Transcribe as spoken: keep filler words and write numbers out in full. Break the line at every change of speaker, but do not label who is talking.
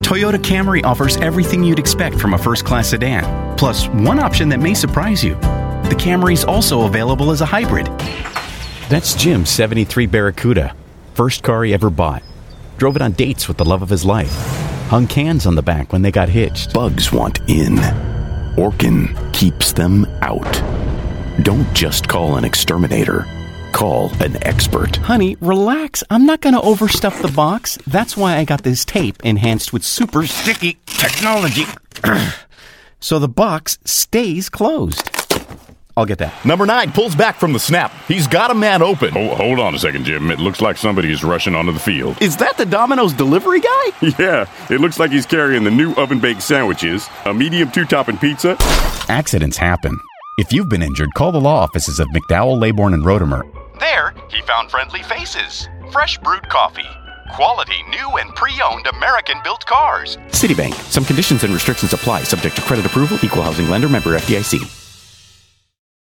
Toyota Camry offers everything you'd expect from a first-class sedan, plus one option that may surprise you. The Camry's also available as a hybrid. That's Jim's seventy-three Barracuda. First car he ever bought. Drove it on dates with the love of his life. Hung cans on the back when they got hitched.
Bugs want in. Orkin keeps them out. Don't just call an exterminator. Call an expert.
Honey, relax. I'm not going to overstuff the box. That's why I got this tape enhanced with super sticky technology. So the box stays closed. I'll get that.
Number nine pulls back from the snap. He's got a man open.
Oh, hold on a second, Jim. It looks like somebody is rushing onto the field.
Is that the Domino's delivery guy?
Yeah, it looks like he's carrying the new oven-baked sandwiches, a medium two-topping pizza.
Accidents happen. If you've been injured, call the law offices of McDowell, Laybourne, and Rodemer.
There, he found friendly faces, fresh brewed coffee, quality new and pre-owned American-built cars.
Citibank. Some conditions and restrictions apply, subject to credit approval, equal housing lender, member F D I C.